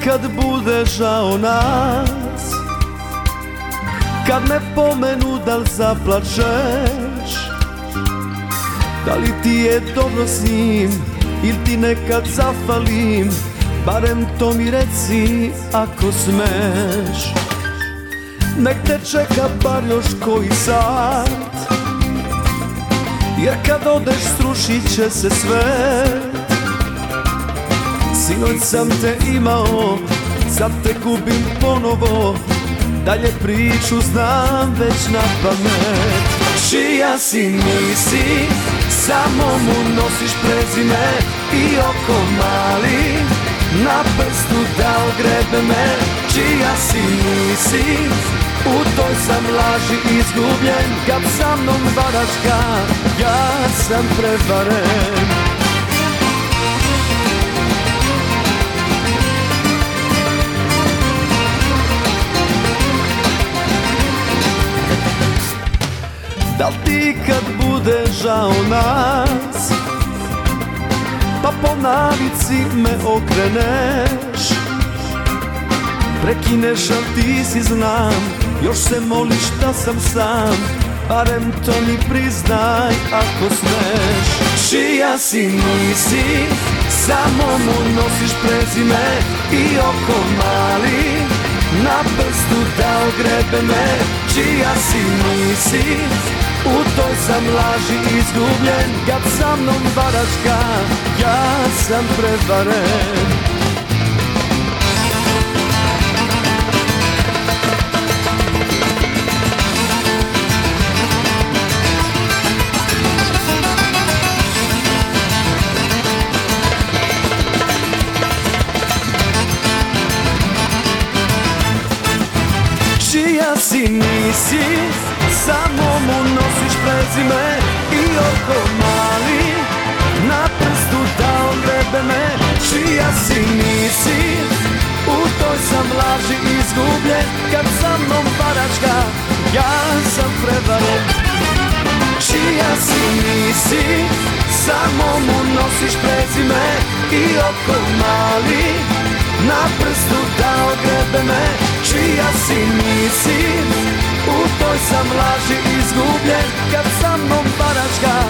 kad bude žao nas, kad me pomenu da li zaplačeš, da li ti je dobro s njim ili ti nekad zafalim, barem to mi reci ako smeš. Nek te čeka bar još koji sat, jer kad odeš srušit će se sve. Sinoć sam te imao, sad te gubim ponovo, dalje priču znam već na pamet. Čija si nisi, samo mu nosiš prezime i oko mali, na prstu da ogrebe me. Čija si nisi, u toj sam laži izgubljen, kad sa mnom varaš ga, ja sam prevaren. Da li ti kad bude žao nas, pa po navici me okreneš, prekineš, al ti si znam, još se moliš da sam sam, barem to mi priznaj ako smeš. Čija si nisi, samo mu nosiš prezime i oko mali, na prstu da ogrebe me. Čija si nisi, u toj sam laži izgubljen, kad sa mnom varaš ga, ja sam prevaren. Čija si nisi, samo mu nosiš prezime i oko mali, na prstu da ogrebe me. Čija si nisi, u toj sam laži izgubljen, kad sa mnom varaš ga, ja sam prevaren. Čija si nisi, samo mu nosiš prezime i oko mali, na prstu da ogrebe me. Čija si nisi, u toj sam laži izgubljen, kad sa mnom varaš ga,